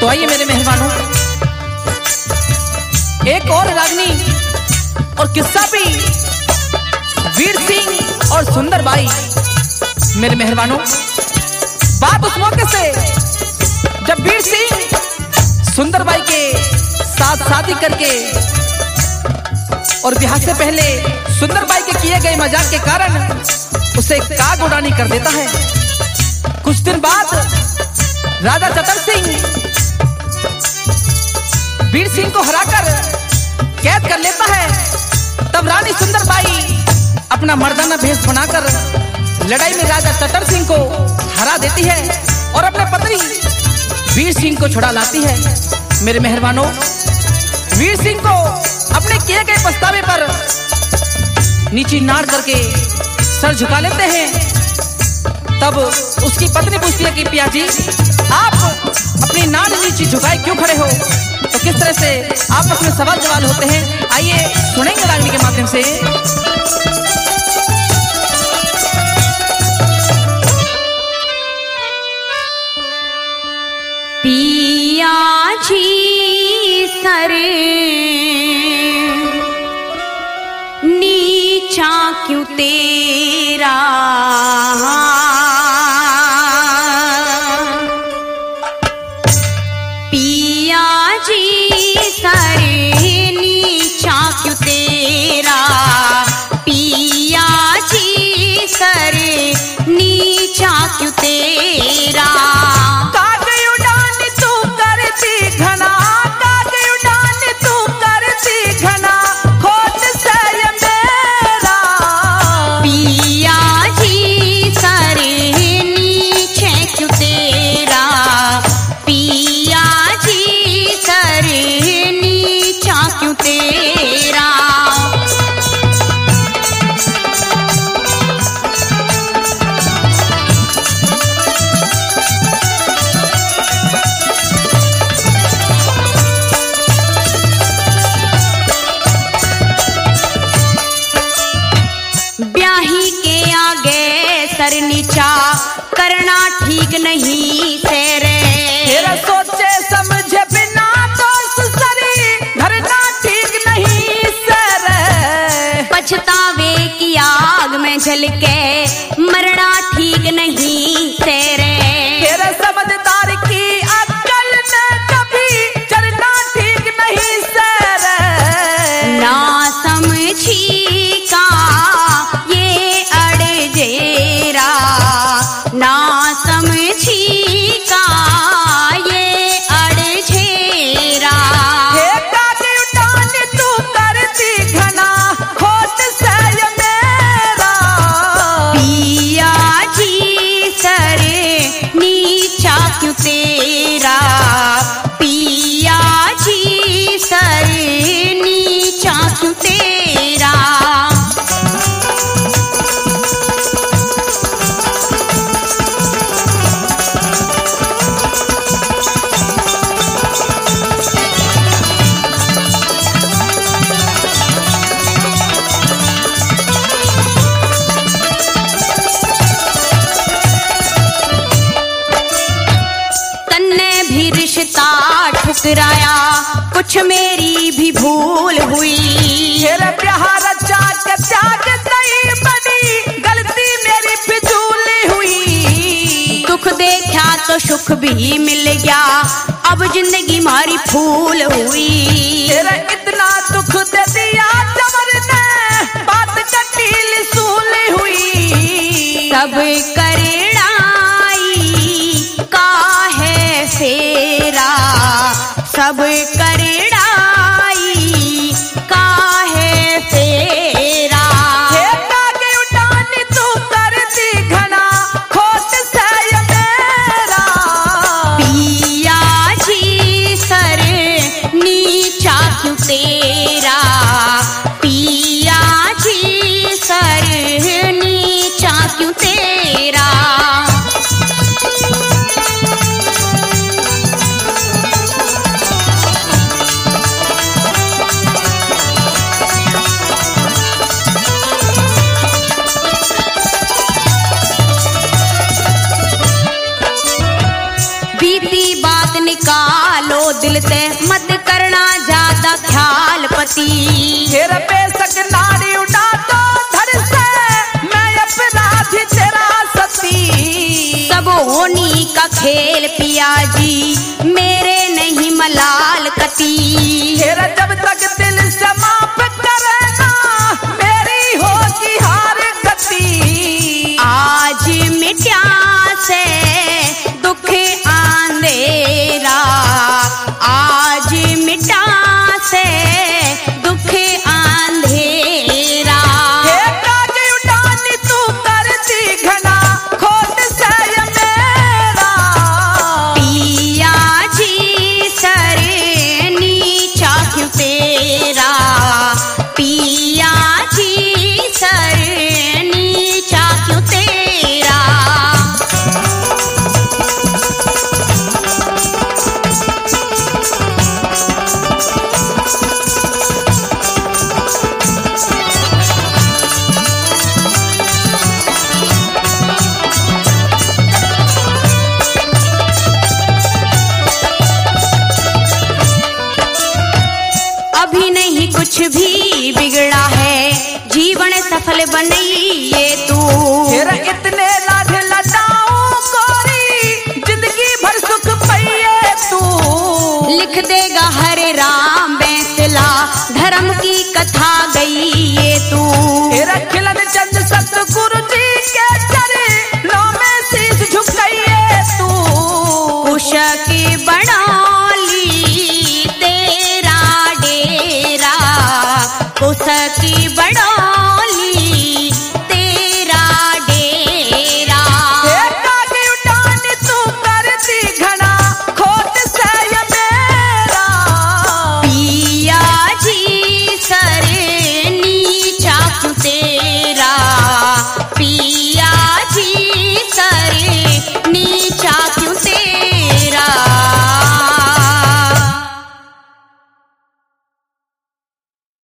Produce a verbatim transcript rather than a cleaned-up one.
आइए मेरे मेहरबानों, एक और रागनी और किस्सा भी वीर सिंह और सुंदर बाई। मेरे मेहरबानों, बात उस मौके से जब वीर सिंह सुंदर बाई के साथ शादी करके और ब्याह से पहले सुंदर बाई के किए गए मजाक के कारण उसे काग उड़ानी कर देता है। कुछ दिन बाद राजा चतर सिंह वीर सिंह को हराकर कैद कर लेता है। तब रानी सुंदर बाई अपना मर्दाना भेष बनाकर लड़ाई में राजा चतर सिंह को हरा देती है और अपने पत्नी वीर सिंह को छुड़ा लाती है। मेरे मेहरबानों, वीर सिंह को अपने किए गए पछतावे पर नीचे नाड़ करके सर झुका लेते हैं। तब उसकी पत्नी पूछती है कि पिया जी, आप अपनी नाड़ नीचे झुकाए क्यों खड़े हो? तो किस तरह से आपस में सवाल जवाब होते हैं, आइए सुनेंगे रागनी के माध्यम से। पिया जी सर नीचा क्यों तेरा, पिया जी सर नीचा क्यों तेरा, पिया जी सर नीचा क्यों तेरा। सर नीचा करना ठीक नहीं तेरे, तेरा सोचे समझे बिना दोस्त सरी धरना ठीक नहीं तेरे। पछतावे की आग में जल के मरना ठीक नहीं तेरे, तेरे समझदार की अक्ल में कभी चलना ठीक नहीं तेरे। ना समझी का ये अड़जेरा, ना समझी का ये अड़झेरा। हे कागे उठाने तू करती घना खोट से ये मेरा, पिया जी सर नीचा क्यों तेरा, पिया जी सर नीचा क्यों तेरा। ठुकराया कुछ मेरी भी भूल हुई, तेरे प्यार जाग त्याग नहीं बनी गलती मेरी फिजूल हुई। दुख देखा तो सुख भी मिल गया अब जिंदगी मारी फूल हुई। तेरा इतना दुख दे दिया जबर ने बात कटील सूल हुई। सब करड़ाई काहे फेरा, सब करड़ाई काहे फेरा। हे कागे उठानी तू करती घना खोट से ये मेरा, पिया जी सर नीचा क्यों तेरा, मत करना ज्यादा ख्याल पति। फिर बेशक नारी उड़ा दो धर से, मैं अपराधी तेरा सती। सब होनी का खेल पिया जी, मेरे नहीं मलाल कती। फिर जब तक दिल समा